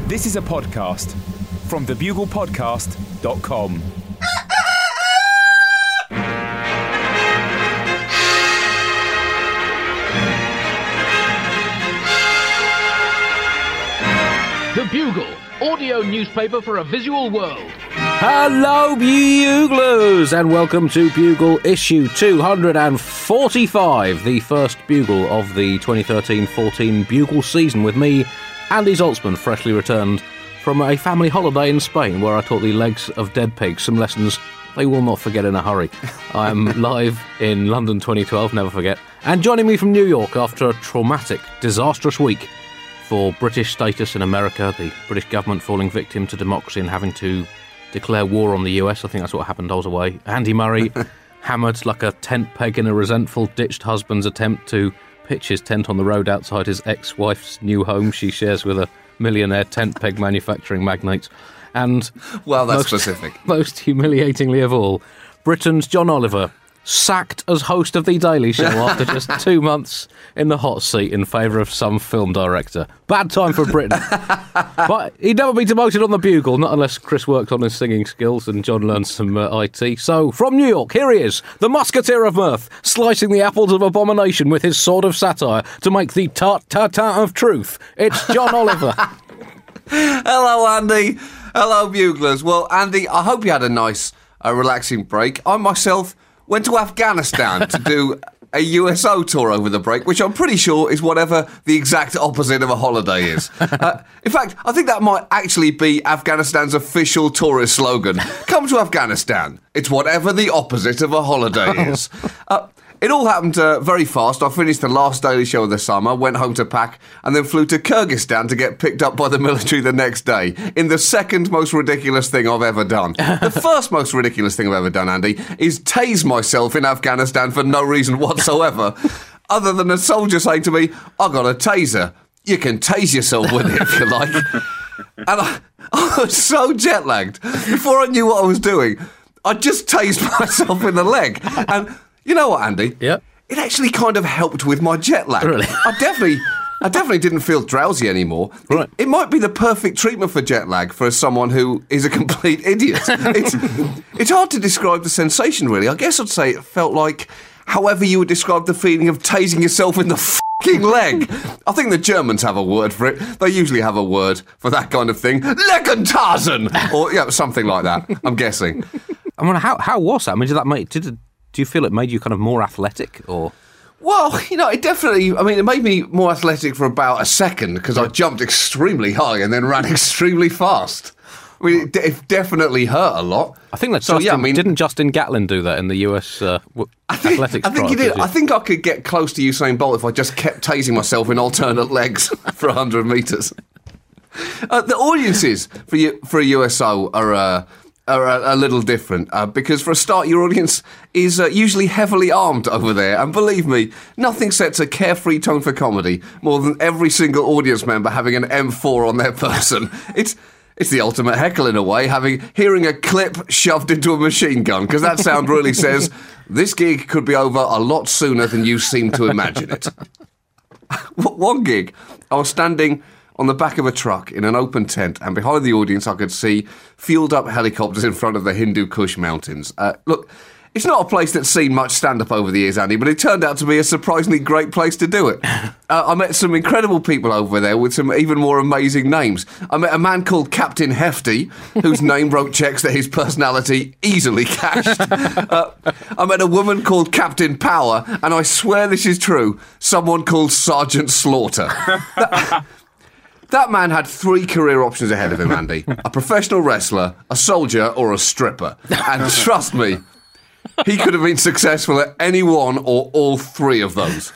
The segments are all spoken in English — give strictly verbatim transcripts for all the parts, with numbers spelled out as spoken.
This is a podcast from the bugle podcast dot com. The Bugle, audio newspaper for a visual world. Hello, Buglers, and welcome to Bugle issue two hundred forty-five, the first Bugle of the twenty thirteen fourteen Bugle season, with me, Andy Zaltzman, freshly returned from a family holiday in Spain, where I taught the legs of dead pigs some lessons they will not forget in a hurry. I'm live in London twenty twelve, never forget, and joining me from New York after a traumatic, disastrous week for British status in America, the British government falling victim to democracy and having to declare war on the U S. I think that's what happened. I was away. Andy Murray, hammered like a tent peg in a resentful, ditched husband's attempt to pitch his tent on the road outside his ex-wife's new home she shares with a millionaire tent peg manufacturing magnate. And well, that's most, specific. Most humiliatingly of all, Britain's John Oliver, sacked as host of The Daily Show after just two months in the hot seat in favour of some film director. Bad time for Britain. But he'd never be demoted on the Bugle, not unless Chris worked on his singing skills and John learned some uh, I T. So, from New York, here he is, the musketeer of mirth, slicing the apples of abomination with his sword of satire to make the tart-tartar of truth. It's John Oliver. Hello, Andy. Hello, Buglers. Well, Andy, I hope you had a nice, uh, relaxing break. I myself went to Afghanistan to do a U S O tour over the break, which I'm pretty sure is whatever the exact opposite of a holiday is. Uh, in fact, I think that might actually be Afghanistan's official tourist slogan. Come to Afghanistan. It's whatever the opposite of a holiday is. Uh, It all happened uh, very fast. I finished the last Daily Show of the summer, went home to pack, and then flew to Kyrgyzstan to get picked up by the military the next day in the second most ridiculous thing I've ever done. The first most ridiculous thing I've ever done, Andy, is tase myself in Afghanistan for no reason whatsoever, other than a soldier saying to me, "I got a taser. You can tase yourself with it if you like." And I, I was so jet-lagged. Before I knew what I was doing, I just tased myself in the leg. And you know what, Andy? Yeah. It actually kind of helped with my jet lag. Really? I definitely, I definitely didn't feel drowsy anymore. Right. It, it might be the perfect treatment for jet lag for someone who is a complete idiot. It's, it's hard to describe the sensation, really. I guess I'd say it felt like however you would describe the feeling of tasing yourself in the fucking leg. I think the Germans have a word for it. They usually have a word for that kind of thing. Legentasen! Or, yeah, something like that, I'm guessing. I mean, how how was that? I mean, did that make... Did it, do you feel it made you kind of more athletic, or...? Well, you know, it definitely, I mean, it made me more athletic for about a second because I jumped extremely high and then ran extremely fast. I mean, it, it definitely hurt a lot. I think that so, Justin, yeah, I mean, didn't Justin Gatlin do that in the U S uh, w- I think, athletics I think he trials, did. I think I could get close to Usain Bolt if I just kept tasing myself in alternate legs for one hundred metres. Uh, the audiences for, you, for a U S O are... Uh, are a, a little different, uh, because for a start, your audience is uh, usually heavily armed over there, and believe me, nothing sets a carefree tone for comedy more than every single audience member having an M four on their person. It's it's the ultimate heckle in a way, having hearing a clip shoved into a machine gun, because that sound really says, this gig could be over a lot sooner than you seem to imagine it. One gig, I was standing on the back of a truck in an open tent, and behind the audience I could see fueled-up helicopters in front of the Hindu Kush mountains. Uh, look, it's not a place that's seen much stand-up over the years, Andy, but it turned out to be a surprisingly great place to do it. Uh, I met some incredible people over there with some even more amazing names. I met a man called Captain Hefty, whose name wrote checks that his personality easily cashed. Uh, I met a woman called Captain Power, and I swear this is true, someone called Sergeant Slaughter. That, That man had three career options ahead of him, Andy. A professional wrestler, a soldier, or a stripper. And trust me, he could have been successful at any one or all three of those.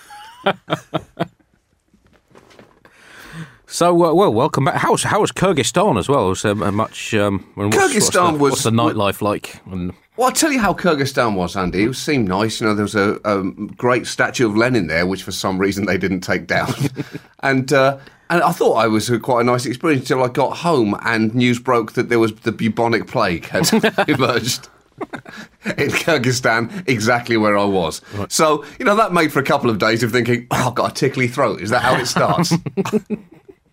So, uh, well, welcome back. How was, how was Kyrgyzstan as well? Was um, a much... Um, what's, Kyrgyzstan what's the, was... What's the nightlife like? And, well, I'll tell you how Kyrgyzstan was, Andy. It seemed nice. You know, there was a, a great statue of Lenin there, which for some reason they didn't take down. and... Uh, And I thought I was a quite a nice experience until I got home and news broke that there was the bubonic plague had emerged in Kyrgyzstan, exactly where I was. Right. So, you know, that made for a couple of days of thinking, oh, I've got a tickly throat. Is that how it starts?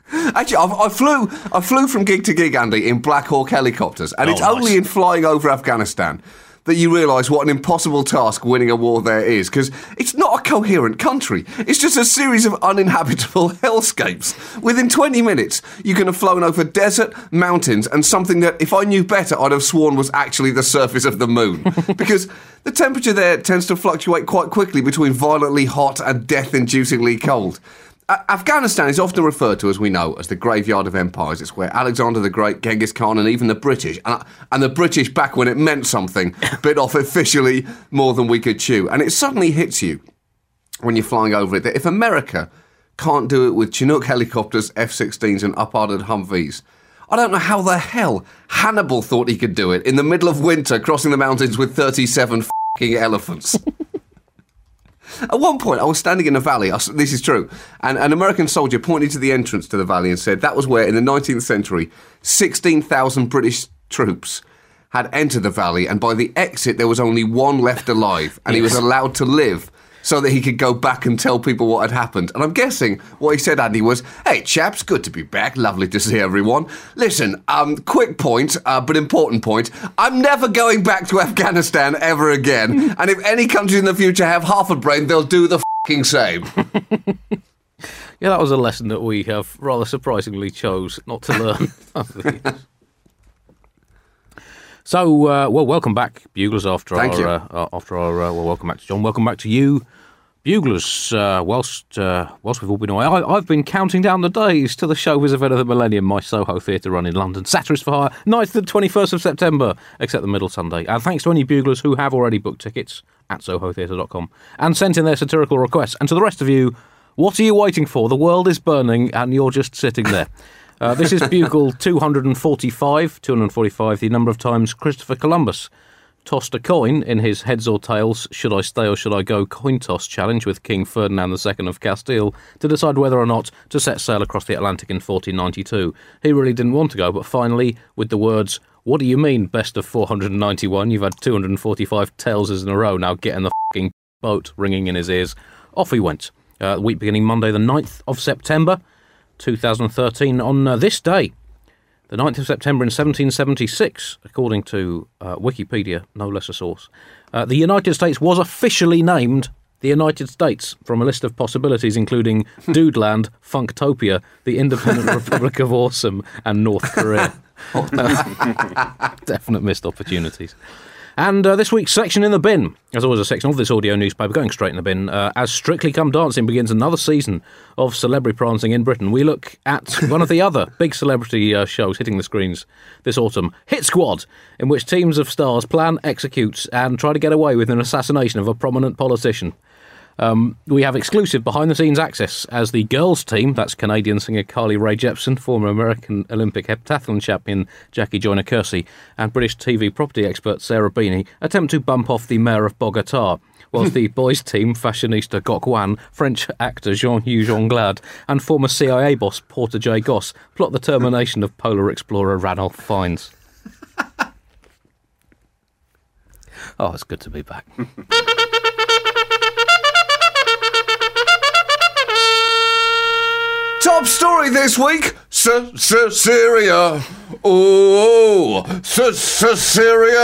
Actually, I, I flew I flew from gig to gig, Andy, in Black Hawk helicopters, and Oh, it's nice. only in flying over Afghanistan that you realise what an impossible task winning a war there is, because it's not a coherent country. It's just a series of uninhabitable hellscapes. Within twenty minutes, you can have flown over desert, mountains, and something that, if I knew better, I'd have sworn was actually the surface of the moon. Because the temperature there tends to fluctuate quite quickly between violently hot and death-inducingly cold. Uh, Afghanistan is often referred to, as we know, as the graveyard of empires. It's where Alexander the Great, Genghis Khan, and even the British, and, and the British back when it meant something, bit off officially more than we could chew. And it suddenly hits you when you're flying over it that if America can't do it with Chinook helicopters, F sixteens, and up-armored Humvees, I don't know how the hell Hannibal thought he could do it in the middle of winter, crossing the mountains with thirty-seven f***ing elephants. At one point, I was standing in a valley, I, this is true, and an American soldier pointed to the entrance to the valley and said that was where, in the nineteenth century, sixteen thousand British troops had entered the valley, and by the exit, there was only one left alive, and he was allowed to live so that he could go back and tell people what had happened. And I'm guessing what he said, Andy, was, "Hey, chaps, good to be back. Lovely to see everyone. Listen, um, quick point, uh, but important point. I'm never going back to Afghanistan ever again. And if any countries in the future have half a brain, they'll do the f***ing same." Yeah, that was a lesson that we have rather surprisingly chose not to learn. So, uh, well, welcome back, Buglers. After Thank our, you. Uh, after our, uh, well, welcome back to John. Welcome back to you, Buglers. Uh, whilst uh, whilst we've all been away, I, I've been counting down the days to the showbiz event of the millennium, my Soho Theatre run in London. Satirist for Hire, ninth to the twenty-first of September, except the middle Sunday. And thanks to any Buglers who have already booked tickets at soho theatre dot com and sent in their satirical requests. And to the rest of you, what are you waiting for? The world is burning, and you're just sitting there. Uh, this is Bugle two hundred forty-five, two hundred forty-five, the number of times Christopher Columbus tossed a coin in his Heads or Tails, Should I Stay or Should I Go coin toss challenge with King Ferdinand the Second of Castile to decide whether or not to set sail across the Atlantic in fourteen ninety-two. He really didn't want to go, but finally, with the words, "What do you mean, best of four hundred ninety-one? You've had two hundred forty-five tailses in a row, now get in the f***ing boat," ringing in his ears. Off he went. Uh, the week beginning Monday the ninth of September, two thousand thirteen, on uh, this day, the ninth of September in seventeen seventy-six, according to uh, Wikipedia, no less a source, uh, the United States was officially named the United States from a list of possibilities including Dudeland, Funktopia, the Independent Republic of Awesome, and North Korea. Definite missed opportunities. And uh, this week's section in the bin, as always a section of this audio newspaper going straight in the bin, uh, as Strictly Come Dancing begins another season of celebrity prancing in Britain, we look at one of the other big celebrity uh, shows hitting the screens this autumn, Hit Squad, in which teams of stars plan, execute and try to get away with an assassination of a prominent politician. Um, we have exclusive behind-the-scenes access as the girls' team, that's Canadian singer Carly Rae Jepsen, former American Olympic heptathlon champion Jackie Joyner-Kersee, and British T V property expert Sarah Beanie, attempt to bump off the mayor of Bogota, whilst the boys' team, fashionista Gok Wan, French actor Jean-Hugh Jonglade, and former C I A boss Porter J. Goss plot the termination of polar explorer Ranulph Fiennes. Oh, it's good to be back. Top story this week, Syria. Oh, Syria.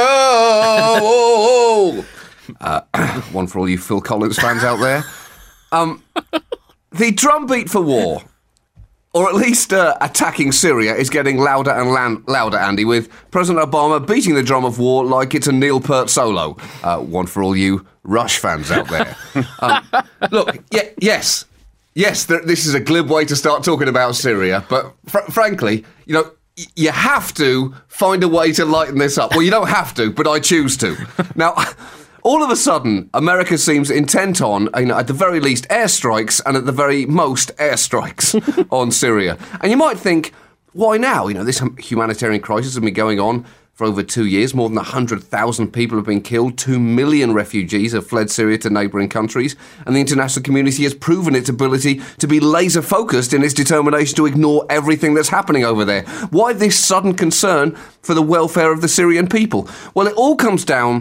Oh. Uh, one for all you Phil Collins fans out there. Um, the drumbeat for war, or at least uh, attacking Syria, is getting louder and lan- louder, Andy, with President Obama beating the drum of war like it's a Neil Peart solo. Uh, one for all you Rush fans out there. Um, look, yeah, yes. Yes, th- this is a glib way to start talking about Syria, but fr- frankly, you know, y- you have to find a way to lighten this up. Well, you don't have to, but I choose to. Now, all of a sudden, America seems intent on, you know, at the very least, airstrikes, and at the very most, airstrikes on Syria. And you might think, why now? You know, this humanitarian crisis has been going on for over two years. More than one hundred thousand people have been killed. Two million refugees have fled Syria to neighbouring countries. And the international community has proven its ability to be laser-focused in its determination to ignore everything that's happening over there. Why this sudden concern for the welfare of the Syrian people? Well, it all comes down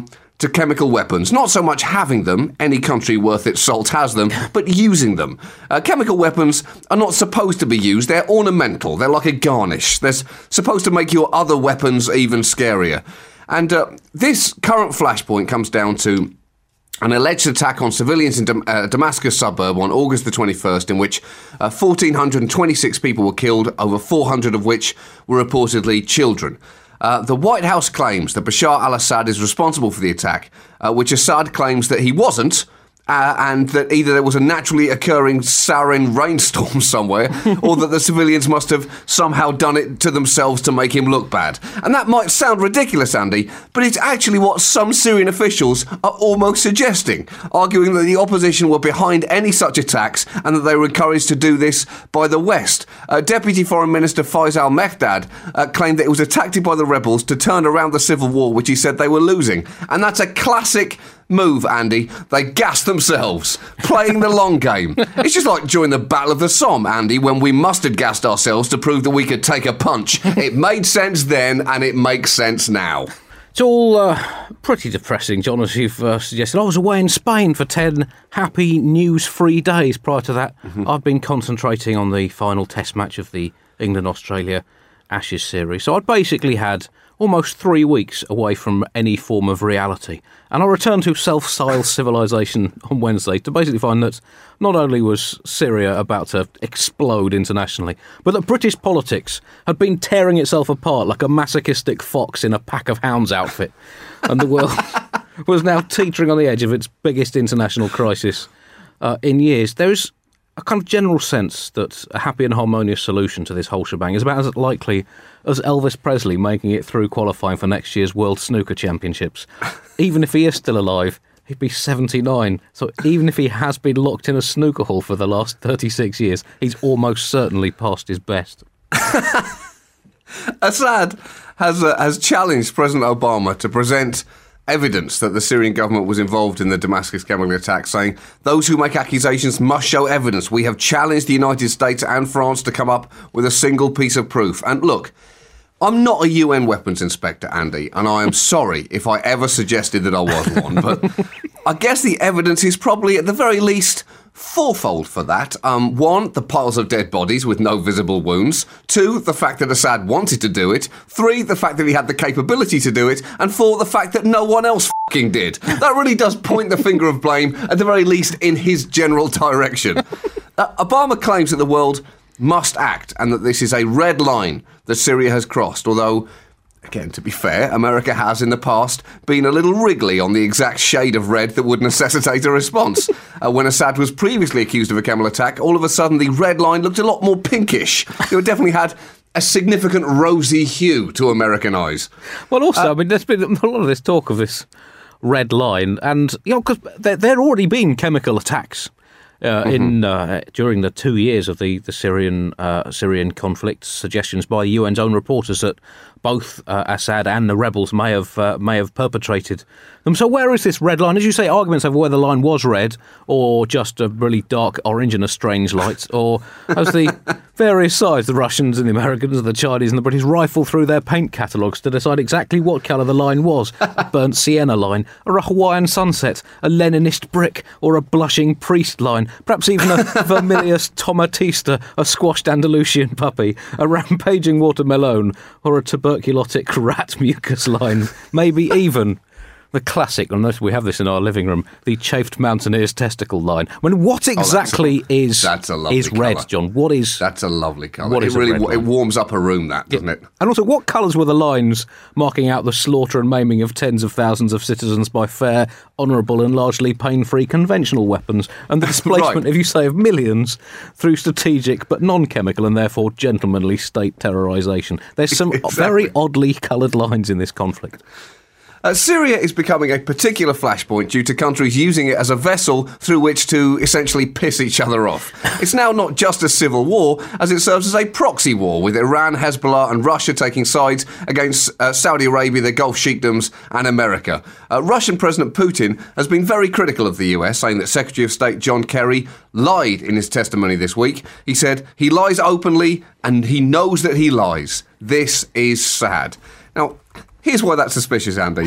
to chemical weapons. Not so much having them, any country worth its salt has them, but using them. Uh, chemical weapons are not supposed to be used, they're ornamental, they're like a garnish. They're supposed to make your other weapons even scarier. And uh, this current flashpoint comes down to an alleged attack on civilians in Dam- uh, Damascus suburb on August the twenty-first, in which uh, one thousand four hundred twenty-six people were killed, over four hundred of which were reportedly children. Uh, the White House claims that Bashar al-Assad is responsible for the attack, uh, which Assad claims that he wasn't, uh, and that either there was a naturally occurring sarin rainstorm somewhere, or that the civilians must have somehow done it to themselves to make him look bad. And that might sound ridiculous, Andy, but it's actually what some Syrian officials are almost suggesting, arguing that the opposition were behind any such attacks and that they were encouraged to do this by the West. Uh, Deputy Foreign Minister Faiz al-Mekdad uh, claimed that it was a tactic by the rebels to turn around the civil war, which he said they were losing. And that's a classic move, Andy. They gassed themselves, playing the long game. It's just like during the Battle of the Somme, Andy, when we mustard gassed ourselves to prove that we could take a punch. It made sense then, and it makes sense now. It's all uh, pretty depressing, John, as you've uh, suggested. I was away in Spain for ten happy, news-free days. Prior to that, mm-hmm. I've been concentrating on the final test match of the England-Australia Ashes series. So I'd basically had almost three weeks away from any form of reality. And I returned to self-styled civilization on Wednesday to basically find that not only was Syria about to explode internationally, but that British politics had been tearing itself apart like a masochistic fox in a pack of hounds outfit. And the world was now teetering on the edge of its biggest international crisis uh, in years. There's a kind of general sense that a happy and harmonious solution to this whole shebang is about as likely as Elvis Presley making it through qualifying for next year's World Snooker Championships. Even if he is still alive, he'd be seventy-nine. So even if he has been locked in a snooker hall for the last thirty-six years, he's almost certainly past his best. Assad has uh, has challenged President Obama to present evidence that the Syrian government was involved in the Damascus chemical attack, saying those who make accusations must show evidence. We have challenged the United States and France to come up with a single piece of proof. And look, I'm not a U N weapons inspector, Andy, and I am sorry if I ever suggested that I was one, but I guess the evidence is probably at the very least fourfold for that. Um, one, the piles of dead bodies with no visible wounds. Two, the fact that Assad wanted to do it. Three, the fact that he had the capability to do it. And four, the fact that no one else f***ing did. That really does point the finger of blame, at the very least, in his general direction. Uh, Obama claims that the world must act and that this is a red line that Syria has crossed, although, again, to be fair, America has in the past been a little wriggly on the exact shade of red that would necessitate a response. Uh, when Assad was previously accused of a chemical attack, all of a sudden the red line looked a lot more pinkish. It definitely had a significant rosy hue to American eyes. Well, also, Uh, I mean, there's been a lot of this talk of this red line, and, you know, because there, there already been chemical attacks. Uh, mm-hmm. In uh, during the two years of the the Syrian uh, Syrian conflict, suggestions by the U N's own reporters that both uh, Assad and the rebels may have uh, may have perpetrated them. So where is this red line? As you say, arguments over whether the line was red or just a really dark orange and a strange light, or as the various sides, the Russians and the Americans, the Chinese and the British, rifle through their paint catalogues to decide exactly what colour the line was. A burnt sienna line, or a Hawaiian sunset, a Leninist brick, or a blushing priest line. Perhaps even a vermilious tomatista, a squashed Andalusian puppy, a rampaging watermelon, or a tuberculotic rat mucus line. Maybe even the classic, unless we have this in our living room, the chafed mountaineer's testicle line. I mean, what exactly oh, that's a, is that's a lovely is red, colour. John? What is That's a lovely colour. What it is a really red it line? warms up a room, that, doesn't Yeah. it? And also, what colours were the lines marking out the slaughter and maiming of tens of thousands of citizens by fair, honourable and largely pain-free conventional weapons, and the displacement, Right. if you say, of millions through strategic but non-chemical and therefore gentlemanly state terrorisation? There's some Exactly. very oddly coloured lines in this conflict. Uh, Syria is becoming a particular flashpoint due to countries using it as a vessel through which to essentially piss each other off. It's now not just a civil war, as it serves as a proxy war, with Iran, Hezbollah and Russia taking sides against uh, Saudi Arabia, the Gulf Sheikdoms and America. Uh, Russian President Putin has been very critical of the U S, saying that Secretary of State John Kerry lied in his testimony this week. He said, "He lies openly and he knows that he lies. This is sad." Now, here's why that's suspicious, Andy.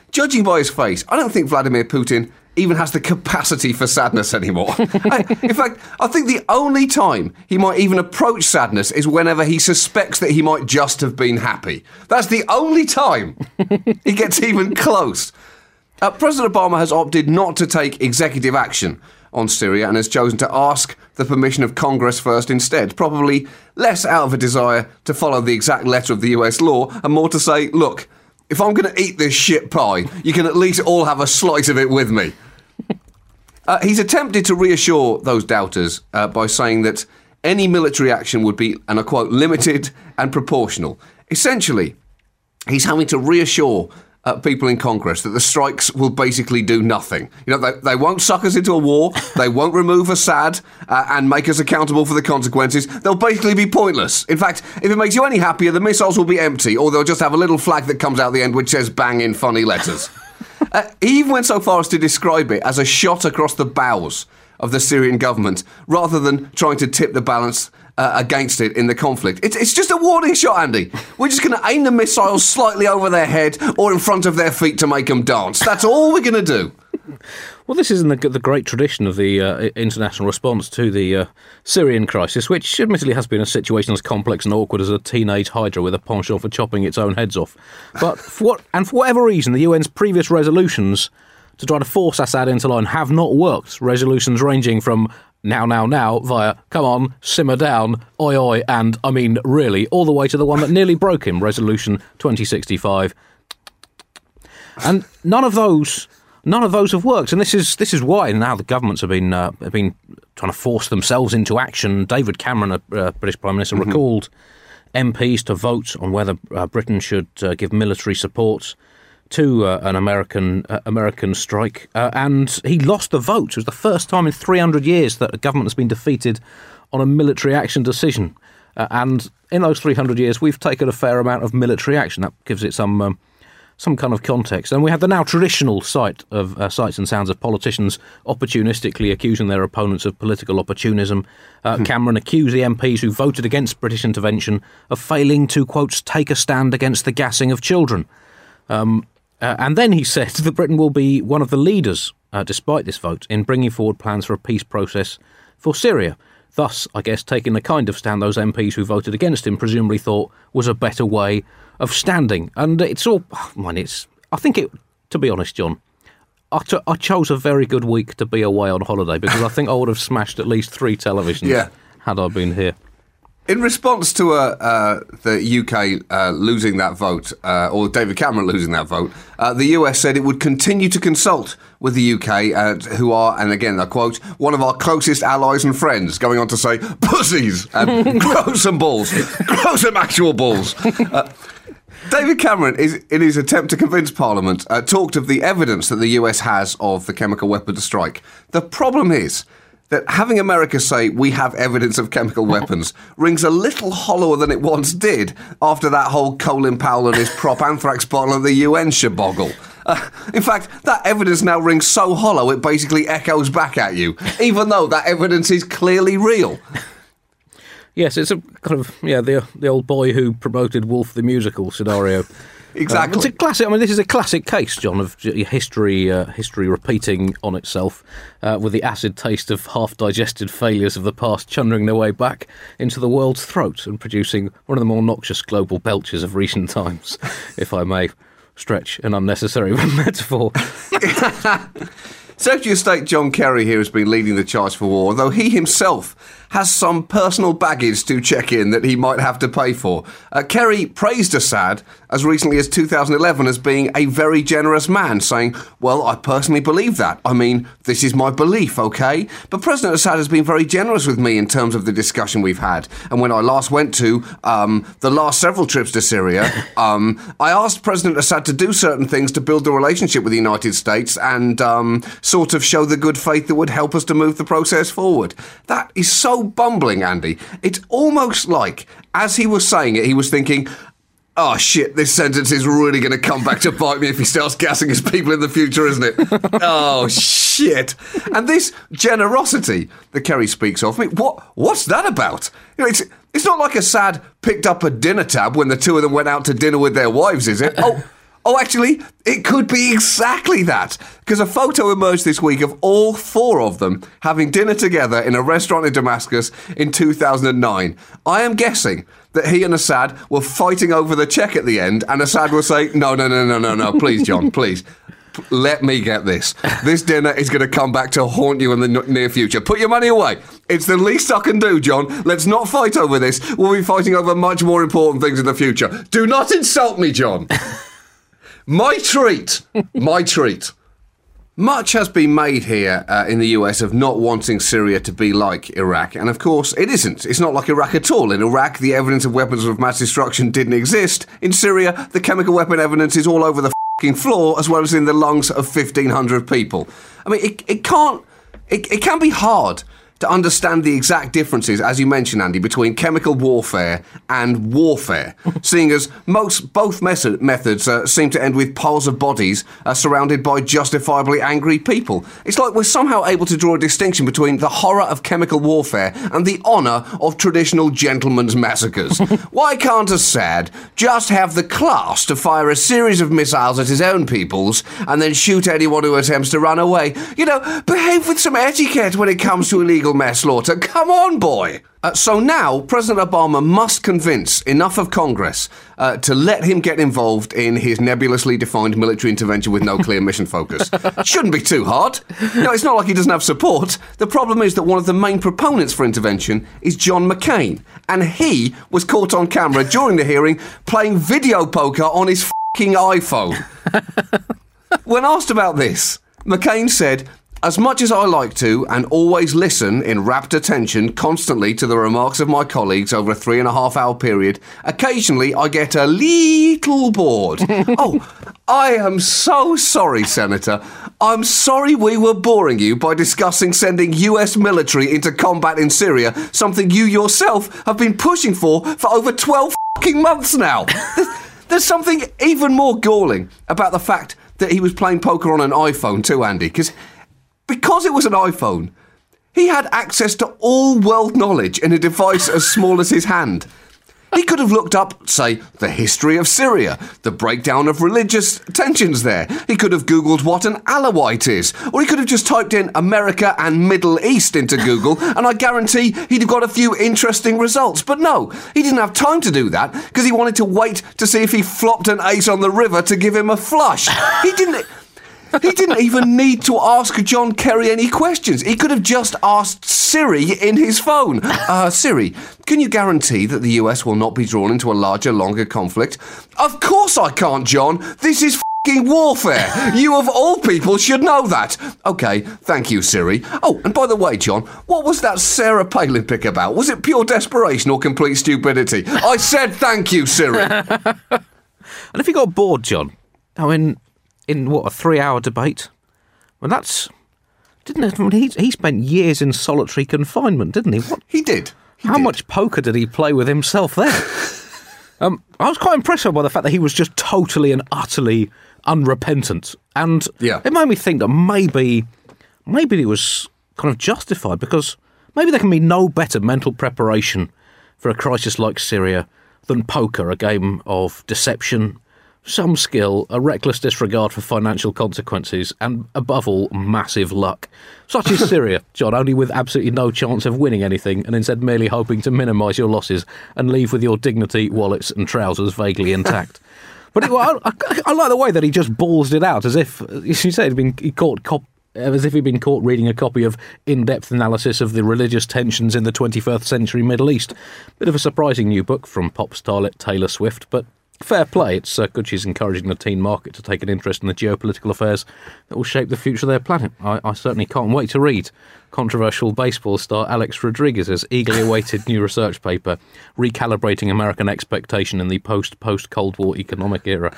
judging by his face, I don't think Vladimir Putin even has the capacity for sadness anymore. I, in fact, I think the only time he might even approach sadness is whenever he suspects that he might just have been happy. That's the only time he gets even close. Uh, President Obama has opted not to take executive action on Syria and has chosen to ask the permission of Congress first instead, probably less out of a desire to follow the exact letter of the U S law and more to say, look, if I'm going to eat this shit pie, you can at least all have a slice of it with me. Uh, he's attempted to reassure those doubters uh, by saying that any military action would be, and I quote, limited and proportional. Essentially, he's having to reassure uh, people in Congress that the strikes will basically do nothing. You know, they, they won't suck us into a war, they won't remove Assad uh, and make us accountable for the consequences. They'll basically be pointless. In fact, if it makes you any happier, the missiles will be empty, or they'll just have a little flag that comes out the end which says bang in funny letters. Uh, he even went so far as to describe it as a shot across the bows of the Syrian government, rather than trying to tip the balance uh, against it in the conflict. It's, it's just a warning shot, Andy. We're just going to aim the missiles slightly over their head or in front of their feet to make them dance. That's all we're going to do. Well, this is in the, the great tradition of the uh, international response to the uh, Syrian crisis, which admittedly has been a situation as complex and awkward as a teenage hydra with a penchant for chopping its own heads off. But for what, and for whatever reason, the U N's previous resolutions to try to force Assad into line have not worked. Resolutions ranging from now, now, now, via come on, simmer down, oi, oi, and I mean really, all the way to the one that nearly broke him, Resolution twenty sixty-five. And none of those... None of those have worked, and this is this is why now the governments have been uh, have been trying to force themselves into action. David Cameron, a uh, British Prime Minister, mm-hmm. recalled M Ps to vote on whether uh, Britain should uh, give military support to uh, an American uh, American strike, uh, and he lost the vote. It was the first time in three hundred years that a government has been defeated on a military action decision, uh, and in those three hundred years, we've taken a fair amount of military action. That gives it some. Um, some kind of context. And we have the now traditional sight of uh, sights and sounds of politicians opportunistically accusing their opponents of political opportunism. Uh, hmm. Cameron accused the M Ps who voted against British intervention of failing to, quote, take a stand against the gassing of children. Um, uh, and then he said that Britain will be one of the leaders, uh, despite this vote, in bringing forward plans for a peace process for Syria. Thus, I guess, taking the kind of stand those M Ps who voted against him presumably thought was a better way of standing. And it's all, oh, man, it's, I think it, to be honest, John, I, t- I chose a very good week to be away on holiday because I think I would have smashed at least three televisions yeah. had I been here. In response to uh, uh, the U K uh, losing that vote, uh, or David Cameron losing that vote, uh, the U S said it would continue to consult with the U K, uh, who are, and again I quote, one of our closest allies and friends, going on to say, pussies, and grow some balls, grow some actual balls. Uh, David Cameron, is, in his attempt to convince Parliament, uh, talked of the evidence that the U S has of the chemical weapons strike. The problem is that having America say we have evidence of chemical weapons rings a little hollower than it once did after that whole Colin Powell and his prop anthrax bottle of the U N shaboggle. Uh, in fact, that evidence now rings so hollow it basically echoes back at you, even though that evidence is clearly real. Yes, it's a kind of, yeah, the the old boy who promoted Wolf the musical scenario. Exactly. Uh, it's a classic. I mean, this is a classic case, John, of history uh, history repeating on itself, uh, with the acid taste of half-digested failures of the past churning their way back into the world's throat and producing one of the more noxious global belches of recent times, if I may stretch an unnecessary metaphor. Secretary of State John Kerry here has been leading the charge for war, though he himself has some personal baggage to check in that he might have to pay for. Uh, Kerry praised Assad as recently as two thousand eleven as being a very generous man, saying, well, I personally believe that. I mean, this is my belief, okay? But President Assad has been very generous with me in terms of the discussion we've had. And when I last went to um, the last several trips to Syria, um, I asked President Assad to do certain things to build the relationship with the United States and um, sort of show the good faith that would help us to move the process forward. That is so bumbling, Andy. It's almost like, as he was saying it, he was thinking, oh shit, this sentence is really going to come back to bite me if he starts gassing his people in the future, isn't it? Oh shit. And this generosity that Kerry speaks of, I mean, what, what's that about? You know, it's, it's not like Assad picked up a dinner tab when the two of them went out to dinner with their wives, is it? Oh, Oh, actually, it could be exactly that, because a photo emerged this week of all four of them having dinner together in a restaurant in Damascus in two thousand nine. I am guessing that he and Assad were fighting over the check at the end, and Assad will say, no, no, no, no, no, no, please, John, please. Let me get this. This dinner is going to come back to haunt you in the n- near future. Put your money away. It's the least I can do, John. Let's not fight over this. We'll be fighting over much more important things in the future. Do not insult me, John. My treat. My treat. Much has been made here uh, in the U S of not wanting Syria to be like Iraq, and of course it isn't. It's not like Iraq at all. In Iraq, the evidence of weapons of mass destruction didn't exist. In Syria, the chemical weapon evidence is all over the f***ing floor, as well as in the lungs of fifteen hundred people. I mean, it, it can't... It, it can be hard to understand the exact differences, as you mentioned, Andy, between chemical warfare and warfare, seeing as most both method, methods uh, seem to end with piles of bodies uh, surrounded by justifiably angry people. It's like we're somehow able to draw a distinction between the horror of chemical warfare and the honour of traditional gentlemen's massacres. Why can't Assad just have the class to fire a series of missiles at his own peoples and then shoot anyone who attempts to run away? You know, behave with some etiquette when it comes to illegal mass slaughter. Come on, boy! Uh, so now, President Obama must convince enough of Congress uh, to let him get involved in his nebulously defined military intervention with no clear mission focus. Shouldn't be too hard. No, it's not like he doesn't have support. The problem is that one of the main proponents for intervention is John McCain, and he was caught on camera during the hearing playing video poker on his f***ing iPhone. When asked about this, McCain said, "As much as I like to and always listen in rapt attention constantly to the remarks of my colleagues over a three and a half hour period, occasionally I get a little bored." Oh, I am so sorry, Senator. I'm sorry we were boring you by discussing sending U S military into combat in Syria, something you yourself have been pushing for for over twelve fucking months now. There's something even more galling about the fact that he was playing poker on an iPhone too, Andy, because Because it was an iPhone, he had access to all world knowledge in a device as small as his hand. He could have looked up, say, the history of Syria, the breakdown of religious tensions there. He could have Googled what an Alawite is. Or he could have just typed in America and Middle East into Google, and I guarantee he'd have got a few interesting results. But no, he didn't have time to do that, because he wanted to wait to see if he flopped an ace on the river to give him a flush. He didn't... He didn't even need to ask John Kerry any questions. He could have just asked Siri in his phone. Uh, Siri, can you guarantee that the U S will not be drawn into a larger, longer conflict? Of course I can't, John. This is f***ing warfare. You of all people should know that. OK, thank you, Siri. Oh, and by the way, John, what was that Sarah Palin pick about? Was it pure desperation or complete stupidity? I said thank you, Siri. And if he got bored, John, I mean... in, what, a three-hour debate? Well, that's... Didn't it, I mean, he, he spent years in solitary confinement, didn't he? What, he did. He how did. much poker did he play with himself there? um, I was quite impressed by the fact that he was just totally and utterly unrepentant. And yeah. It made me think that maybe, maybe it was kind of justified, because maybe there can be no better mental preparation for a crisis like Syria than poker, a game of deception, some skill, a reckless disregard for financial consequences, and, above all, massive luck. Such is Syria, John, only with absolutely no chance of winning anything, and instead merely hoping to minimise your losses and leave with your dignity, wallets and trousers vaguely intact. But it, well, I, I, I like the way that he just ballsed it out, as if, as you say, he'd been he caught cop, as if he'd been caught reading a copy of in-depth analysis of the religious tensions in the twenty-first century Middle East. Bit of a surprising new book from pop starlet Taylor Swift, but fair play. It's uh, good she's encouraging the teen market to take an interest in the geopolitical affairs that will shape the future of their planet. I, I certainly can't wait to read controversial baseball star Alex Rodriguez's eagerly awaited new research paper, Recalibrating American Expectation in the Post-Post-Cold War Economic Era.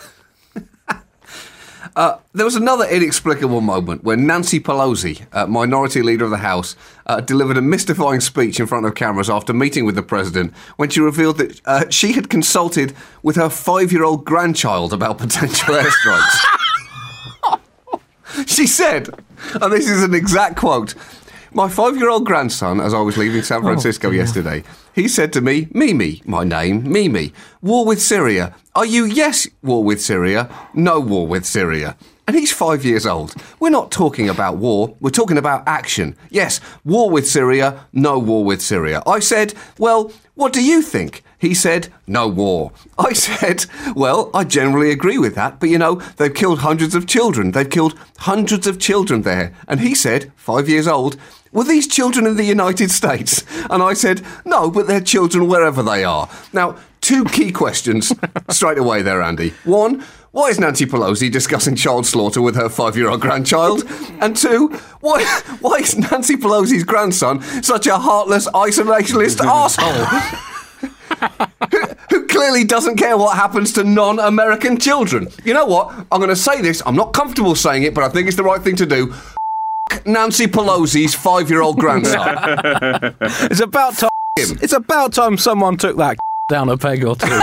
Uh, there was another inexplicable moment when Nancy Pelosi, uh, Minority Leader of the House, uh, delivered a mystifying speech in front of cameras after meeting with the President, when she revealed that uh, she had consulted with her five-year-old grandchild about potential airstrikes. She said, and this is an exact quote, My five-year-old grandson, as I was leaving San Francisco oh, yesterday, he said to me, Mimi, my name, Mimi, war with Syria. Are you yes, war with Syria, no war with Syria? And he's five years old. We're not talking about war, we're talking about action. Yes, war with Syria, no war with Syria. I said, well, what do you think? He said, no war. I said, well, I generally agree with that, but you know, they've killed hundreds of children. They've killed hundreds of children there. And he said, five years old, were these children in the United States? And I said, no, but they're children wherever they are. Now, two key questions straight away there, Andy. One, why is Nancy Pelosi discussing child slaughter with her five-year-old grandchild? And two, why why is Nancy Pelosi's grandson such a heartless, isolationist arsehole? who, who clearly doesn't care what happens to non-American children. You know what? I'm going to say this. I'm not comfortable saying it, but I think it's the right thing to do. Nancy Pelosi's five-year-old grandson. It's about time. It's about time someone took that down a peg or two.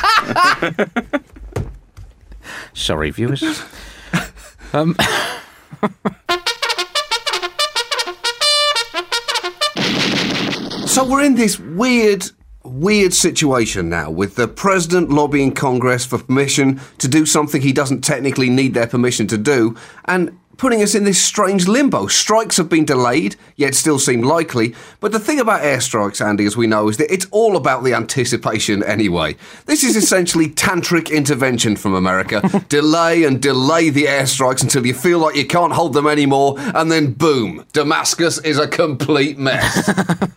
Sorry, viewers. Um, so we're in this weird, weird situation now with the president lobbying Congress for permission to do something he doesn't technically need their permission to do, and putting us in this strange limbo. Strikes have been delayed, yet still seem likely. But the thing about airstrikes, Andy, as we know, is that it's all about the anticipation anyway. This is essentially tantric intervention from America. Delay and delay the airstrikes until you feel like you can't hold them anymore, and then boom, Damascus is a complete mess.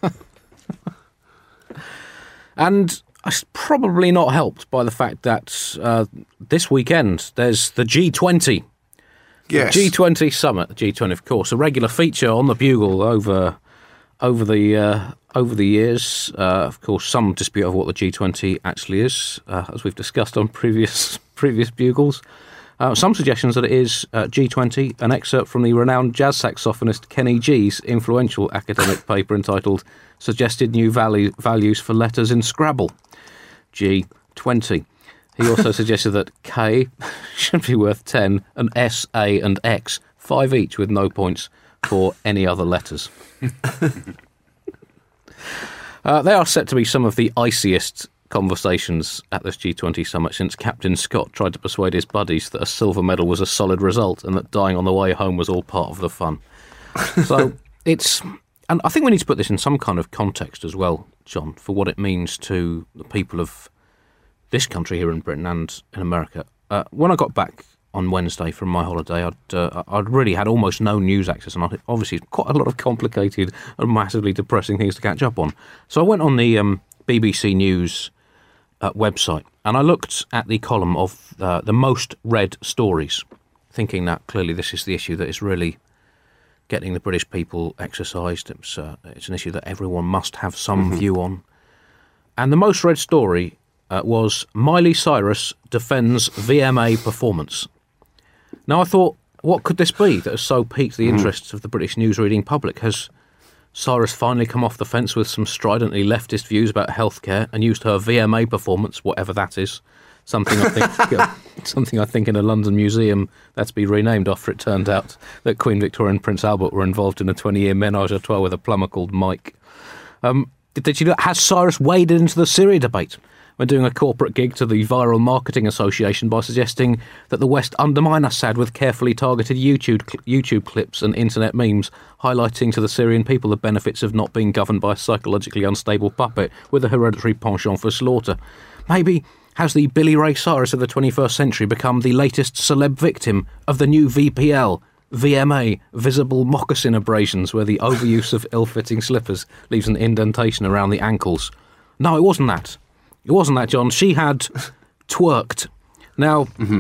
And it's probably not helped by the fact that uh, this weekend there's the G twenty. Yes. The G twenty summit, the G twenty, of course, a regular feature on the Bugle over over the uh, over the years. Uh, of course, some dispute over what the G twenty actually is, uh, as we've discussed on previous previous Bugles. Uh, some suggestions that it is uh, G twenty, an excerpt from the renowned jazz saxophonist Kenny G's influential academic paper entitled "Suggested New Value, Values for Letters in Scrabble." G twenty. He also suggested that K should be worth ten and S, A and X, five each with no points for any other letters. uh, they are set to be some of the iciest conversations at this G twenty summit since Captain Scott tried to persuade his buddies that a silver medal was a solid result and that dying on the way home was all part of the fun. So it's... And I think we need to put this in some kind of context as well, John, for what it means to the people of this country here in Britain and in America. Uh, when I got back on Wednesday from my holiday, I'd uh, I'd really had almost no news access, and I'd obviously quite a lot of complicated and massively depressing things to catch up on. So I went on the um, B B C News uh, website, and I looked at the column of uh, the most read stories, thinking that clearly this is the issue that is really getting the British people exercised. It's, uh, it's an issue that everyone must have some mm-hmm. view on. And the most read story Uh, was Miley Cyrus defends V M A performance. Now I thought, what could this be that has so piqued the interests of the British news-reading public? Has Cyrus finally come off the fence with some stridently leftist views about healthcare and used her V M A performance, whatever that is, something I think something I think in a London museum that's to be renamed after it turned out that Queen Victoria and Prince Albert were involved in a twenty-year ménage à trois with a plumber called Mike. Um, did you know, has Cyrus waded into the Syria debate when doing a corporate gig to the Viral Marketing Association by suggesting that the West undermine Assad with carefully targeted YouTube YouTube clips and internet memes highlighting to the Syrian people the benefits of not being governed by a psychologically unstable puppet with a hereditary penchant for slaughter? Maybe has the Billy Ray Cyrus of the twenty-first century become the latest celeb victim of the new V P L, V M A, visible moccasin abrasions where the overuse of ill-fitting slippers leaves an indentation around the ankles? No, it wasn't that. It wasn't that, John. She had twerked. Now, mm-hmm.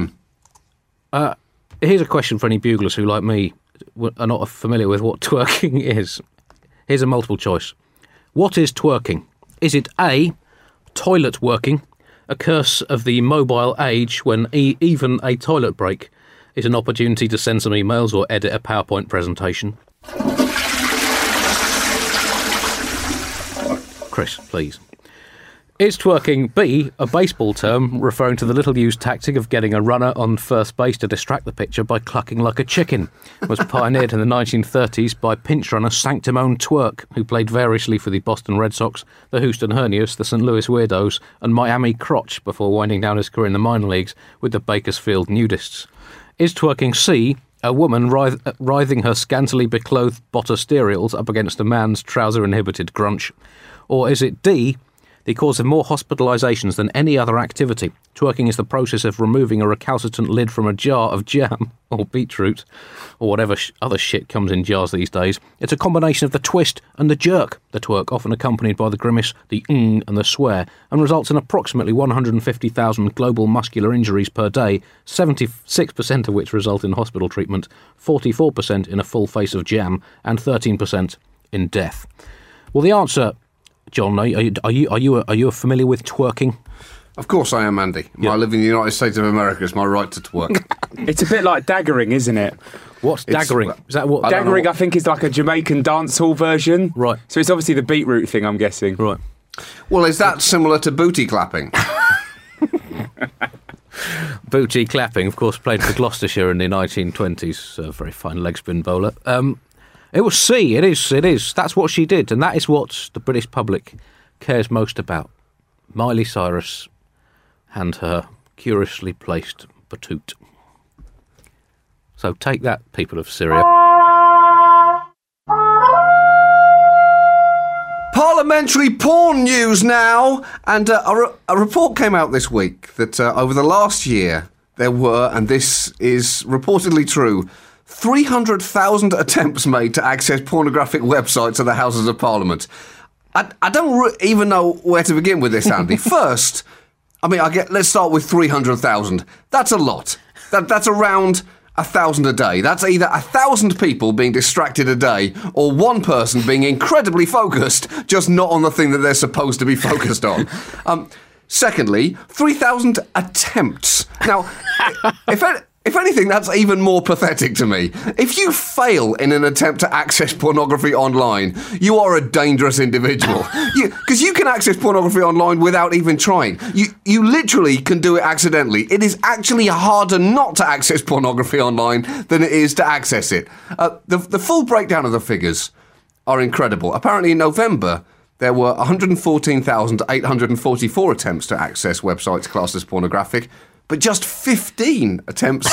uh, here's a question for any buglers who, like me, are not familiar with what twerking is. Here's a multiple choice. What is twerking? Is it A, toilet working, a curse of the mobile age when e- even a toilet break is an opportunity to send some emails or edit a PowerPoint presentation? Chris, please. Is twerking, B, a baseball term referring to the little-used tactic of getting a runner on first base to distract the pitcher by clucking like a chicken? It was pioneered in the nineteen thirties by pinch runner Sanctimone Twerk, who played variously for the Boston Red Sox, the Houston Hernias, the Saint Louis Weirdos, and Miami Crotch before winding down his career in the minor leagues with the Bakersfield Nudists. Is twerking, C, a woman writh- writhing her scantily beclothed bottostereals up against a man's trouser-inhibited grunch? Or is it D, the cause of more hospitalisations than any other activity? Twerking is the process of removing a recalcitrant lid from a jar of jam, or beetroot, or whatever sh- other shit comes in jars these days. It's a combination of the twist and the jerk, the twerk, often accompanied by the grimace, the ng and the swear, and results in approximately one hundred fifty thousand global muscular injuries per day, seventy-six percent of which result in hospital treatment, forty-four percent in a full face of jam, and thirteen percent in death. Well, the answer, John, are you are you are you, are you familiar with twerking? Of course I am, Andy. Yeah. I live in the United States of America. It's my right to twerk. It's a bit like daggering, isn't it? What's daggering? Is that what? I daggering, I think, is like a Jamaican dancehall version. Right. So it's obviously the beetroot thing, I'm guessing. Right. Well, is that similar to booty clapping? Booty clapping, of course, played for Gloucestershire in the nineteen twenties. A very fine leg spin bowler. Um, it was C. It is. It is. That's what she did, and that is what the British public cares most about. Miley Cyrus and her curiously placed batoot. So take that, people of Syria. Parliamentary porn news now, and uh, a, re- a report came out this week that uh, over the last year there were, and this is reportedly true, three hundred thousand attempts made to access pornographic websites of the Houses of Parliament. I, I don't re- even know where to begin with this, Andy. First, I mean, I get. Let's start with three hundred thousand. That's a lot. That That's around a thousand a day. That's either a thousand people being distracted a day or one person being incredibly focused, just not on the thing that they're supposed to be focused on. Um, secondly, three thousand attempts. Now, if if anything, that's even more pathetic to me. If you fail in an attempt to access pornography online, you are a dangerous individual. Because you, you can access pornography online without even trying. You you literally can do it accidentally. It is actually harder not to access pornography online than it is to access it. Uh, the, the full breakdown of the figures are incredible. Apparently in November, there were one hundred fourteen thousand eight hundred forty-four attempts to access websites classed as pornographic, but just fifteen attempts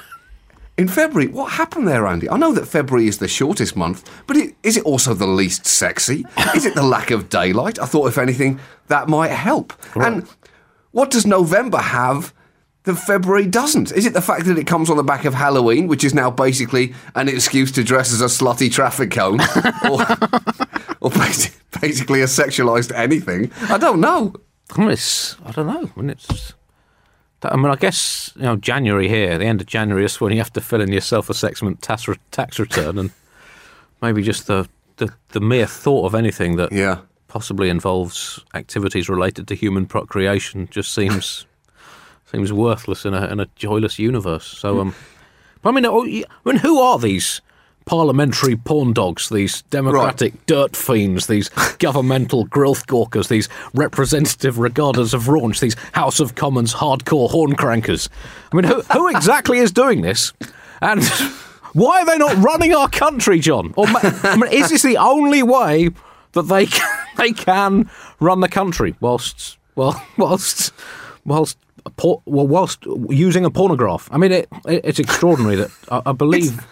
in February. What happened there, Andy? I know that February is the shortest month, but it, is it also the least sexy? Is it the lack of daylight? I thought, if anything, that might help. Right. And what does November have that February doesn't? Is it the fact that it comes on the back of Halloween, which is now basically an excuse to dress as a slutty traffic cone? or or basically a sexualised anything? I don't know. It's, I don't know. I mean, it's... I mean, I guess, you know, January here, the end of January is when you have to fill in your self-assessment tax, re- tax return, and maybe just the, the, the mere thought of anything that yeah. possibly involves activities related to human procreation just seems seems worthless in a in a joyless universe. So, um, but I mean, I mean, who are these parliamentary porn dogs, these democratic right. dirt fiends, these governmental growth gawkers, these representative regarders of raunch, these House of Commons hardcore horn crankers? I mean, who, who exactly is doing this? And why are they not running our country, John? Or I mean, is this the only way that they can, they can run the country whilst well whilst whilst well whilst using a pornograph? I mean, it, it, it's extraordinary that I, I believe.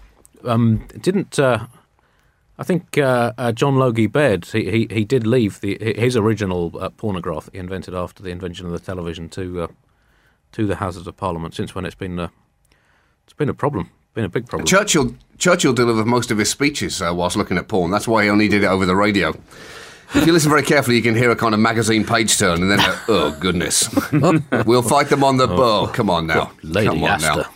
Um, didn't uh, I think uh, uh, John Logie Baird? He, he he did leave the his original uh, pornograph he invented after the invention of the television to uh, to the Houses of Parliament. Since when it's been uh, it's been a problem, been a big problem. Churchill Churchill delivered most of his speeches uh, whilst looking at porn. That's why he only did it over the radio. If you listen very carefully, you can hear a kind of magazine page turn, and then uh, oh goodness, we'll fight them on the oh, oh come on now, Lady come on Astor. now.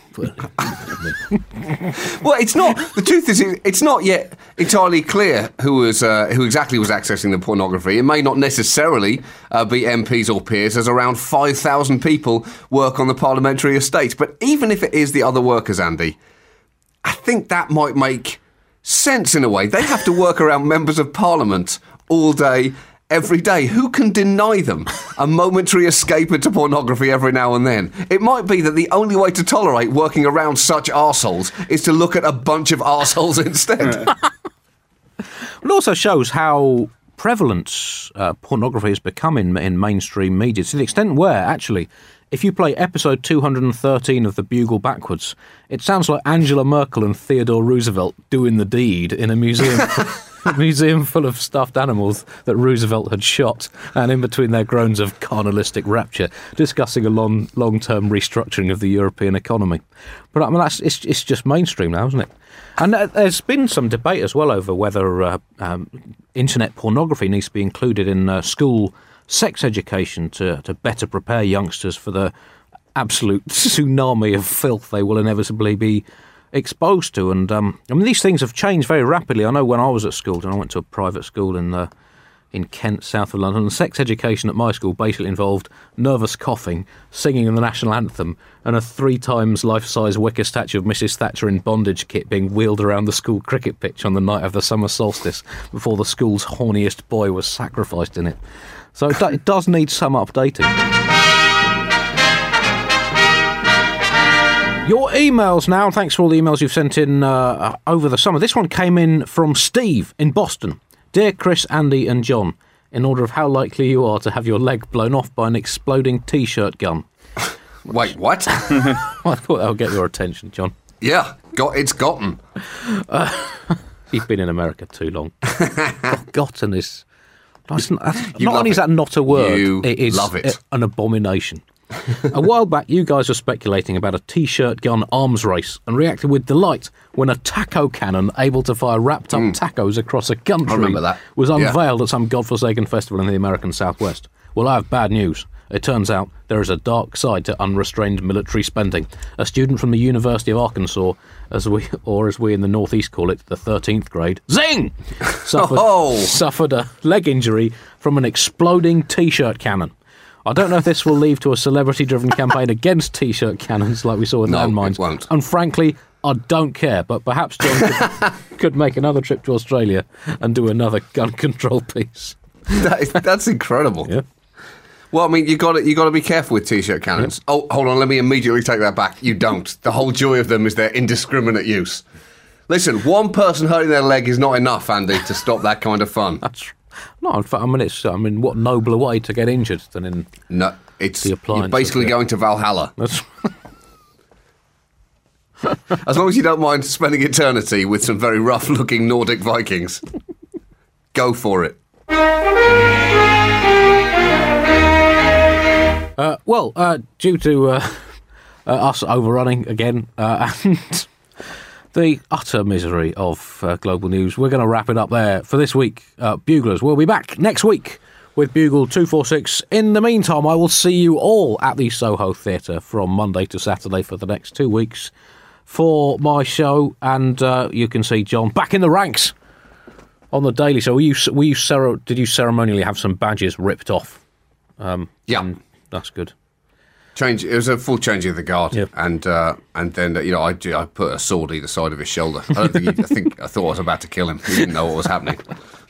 Well, it's not. The truth is, it's not yet entirely clear who was uh, who exactly was accessing the pornography. It may not necessarily uh, be M Ps or peers, as around five thousand people work on the parliamentary estate. But even if it is the other workers, Andy, I think that might make sense in a way. They have to work around members of Parliament all day, every day. Who can deny them a momentary escape into pornography every now and then? It might be that the only way to tolerate working around such arseholes is to look at a bunch of arseholes instead. It also shows how prevalent uh, pornography has become in, in mainstream media, to the extent where, actually, if you play episode two hundred thirteen of The Bugle backwards, it sounds like Angela Merkel and Theodore Roosevelt doing the deed in a museum. A museum full of stuffed animals that Roosevelt had shot, and in between their groans of carnalistic rapture, discussing a long, long-term restructuring of the European economy. But I mean, that's it's, it's just mainstream now, isn't it? And uh, there's been some debate as well over whether uh, um, internet pornography needs to be included in uh, school sex education to, to better prepare youngsters for the absolute tsunami of filth they will inevitably be exposed to. And um, I mean, these things have changed very rapidly. I know when I was at school, and I went to a private school in uh, in Kent, south of London, and sex education at my school basically involved nervous coughing, singing the national anthem, and a three times life-size wicker statue of Missus Thatcher in bondage kit being wheeled around the school cricket pitch on the night of the summer solstice before the school's horniest boy was sacrificed in it. So it, do- it does need some updating. Your emails now. Thanks for all the emails you've sent in uh, over the summer. This one came in from Steve in Boston. Dear Chris, Andy and John, in order of how likely you are to have your leg blown off by an exploding T-shirt gun. Wait, what? I thought that would get your attention, John. Yeah, got it's gotten. Uh, you've been in America too long. Forgotten is... That's, that's, not only is that not a word, you it is love it. an abomination. A while back, you guys were speculating about a T-shirt gun arms race and reacted with delight when a taco cannon able to fire wrapped-up mm. tacos across a country I remember that. was unveiled yeah. at some godforsaken festival in the American Southwest. Well, I have bad news. It turns out there is a dark side to unrestrained military spending. A student from the University of Arkansas, as we, or as we in the Northeast call it, the thirteenth grade, zing! Suffered, oh. suffered a leg injury from an exploding T-shirt cannon. I don't know if this will lead to a celebrity-driven campaign against T-shirt cannons like we saw with no, landmines. It won't. And frankly, I don't care, but perhaps John could, could make another trip to Australia and do another gun control piece. That is, that's incredible. Yeah. Well, I mean, you got to you got to be careful with T-shirt cannons. Yeah. Oh, hold on, let me immediately take that back. You don't. The whole joy of them is their indiscriminate use. Listen, one person hurting their leg is not enough, Andy, to stop that kind of fun. That's no. In fact, I mean, it's. I mean, what nobler way to get injured than in no? It's the appliance. You're basically going to Valhalla. That's as long as you don't mind spending eternity with some very rough-looking Nordic Vikings. Go for it. Uh, well, uh, due to uh, uh, us overrunning again uh, and the utter misery of uh, global news, we're going to wrap it up there for this week. Uh, Buglers, we'll be back next week with Bugle two forty-six. In the meantime, I will see you all at the Soho Theatre from Monday to Saturday for the next two weeks for my show, and uh, you can see John back in the ranks on the Daily Show. Will you, will you cere- did you ceremonially have some badges ripped off? Um, yeah. and, That's good. Change. It was a full change of the guard, yep. and uh, and then you know I, I put a sword either side of his shoulder. I don't think. He, I think I thought I was about to kill him. He didn't know what was happening.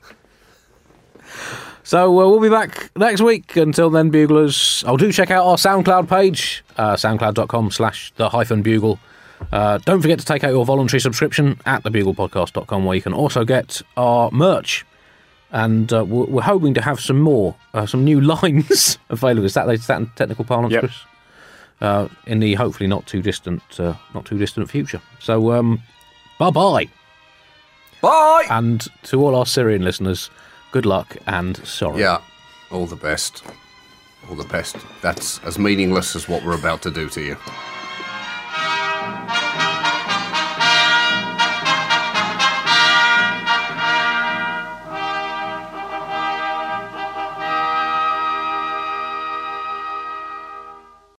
So uh, we'll be back next week. Until then, Buglers, I'll do check out our SoundCloud page, uh, soundcloud.com slash the hyphen bugle. Uh, don't forget to take out your voluntary subscription at the bugle podcast dot com, where you can also get our merch. And uh, we're, we're hoping to have some more, uh, some new lines available. Is that, is that in technical parlance, yep. Chris? Uh, in the hopefully not too distant, uh, not too distant future. So, um, bye bye, bye. And to all our Syrian listeners, good luck and sorry. Yeah, all the best, all the best. That's as meaningless as what we're about to do to you.